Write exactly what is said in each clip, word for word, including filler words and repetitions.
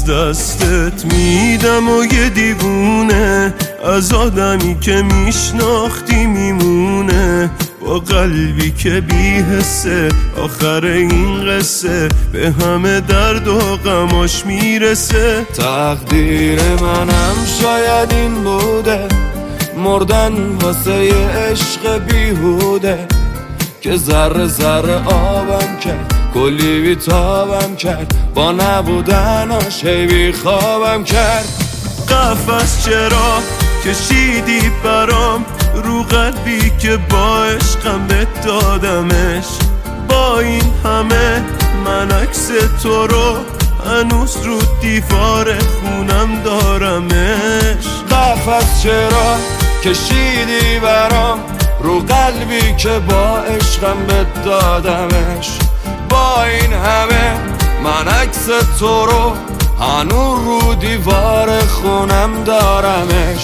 از دستت میدم و یه دیوونه از آدمی که میشناختی میمونه، با قلبی که بی حسه آخر این قصه به همه درد و غماش میرسه. تقدیر منم شاید این بوده، مردن واسه یه عشق بیهوده که ذره ذره آبم کرد، کلی بیتابم کرد، با نبودناش هی بی خوابم کرد. قفس چرا کشیدی برام رو قلبی که با عشقم بهت دادمش، با این همه من عکس تو رو هنوز رو دیوار خونم دارمش. قفس چرا کشیدی برام رو قلبی که با عشقم بهت دادمش، با این همه من عکس تو رو هنوز رو دیوار خونم دارمش.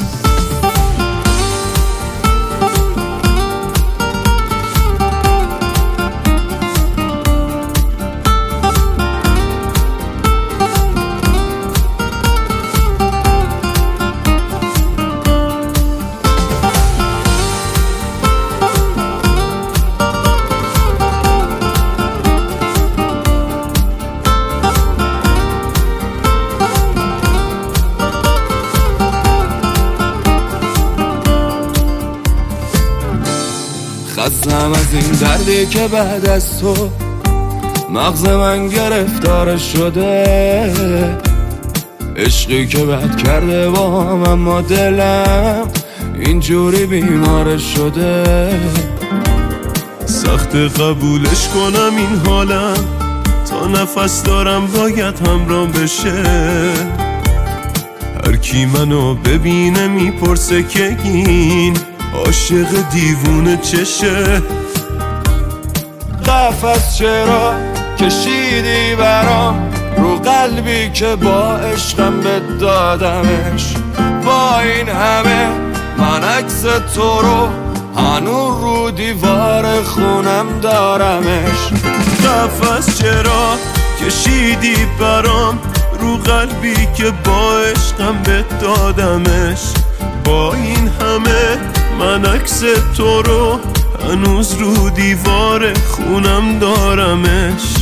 خستم از این دردی که بعد از تو مغز من گرفتار شده، عشقی که بد کرده با هم اما دلم اینجوری بیمار شده. سخت قبولش کنم این حالم، تا نفس دارم باید همراه بشه. هر کی منو ببینه میپرسه که این عاشق دیوونه چشه. قفس چرا کشیدی برام رو قلبی که با عشقم بهت دادمش، با این همه من عکس تو رو هنوز رو دیوار خونم دارمش. قفس چرا کشیدی برام رو قلبی که با عشقم بهت دادمش، با این همه من عکس تو رو هنوز رو دیوار خونم دارمش.